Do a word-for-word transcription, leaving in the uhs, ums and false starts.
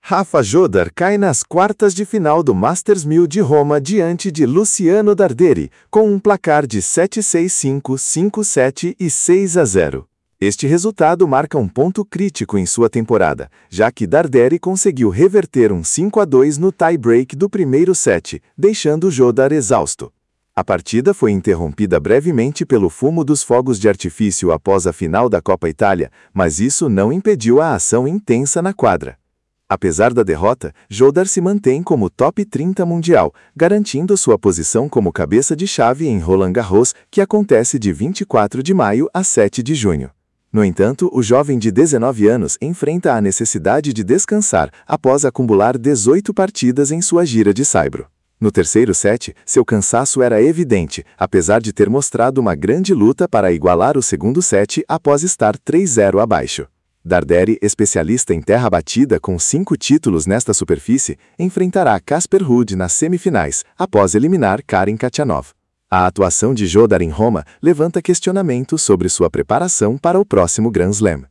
Rafa Jodar cai nas quartas de final do Masters mil de Roma diante de Luciano Darderi, com um placar de sete a seis, cinco a cinco, sete e seis a zero. Este resultado marca um ponto crítico em sua temporada, já que Darderi conseguiu reverter um cinco a dois no tie-break do primeiro set, deixando Jodar exausto. A partida foi interrompida brevemente pelo fumo dos fogos de artifício após a final da Copa Itália, mas isso não impediu a ação intensa na quadra. Apesar da derrota, Jodar se mantém como top trinta mundial, garantindo sua posição como cabeça de chave em Roland Garros, que acontece de vinte e quatro de maio a sete de junho. No entanto, o jovem de dezenove anos enfrenta a necessidade de descansar após acumular dezoito partidas em sua gira de saibro. No terceiro set, seu cansaço era evidente, apesar de ter mostrado uma grande luta para igualar o segundo set após estar três a zero abaixo. Darderi, especialista em terra batida com cinco títulos nesta superfície, enfrentará Casper Ruud nas semifinais, após eliminar Karen Khachanov. A atuação de Jodar em Roma levanta questionamentos sobre sua preparação para o próximo Grand Slam.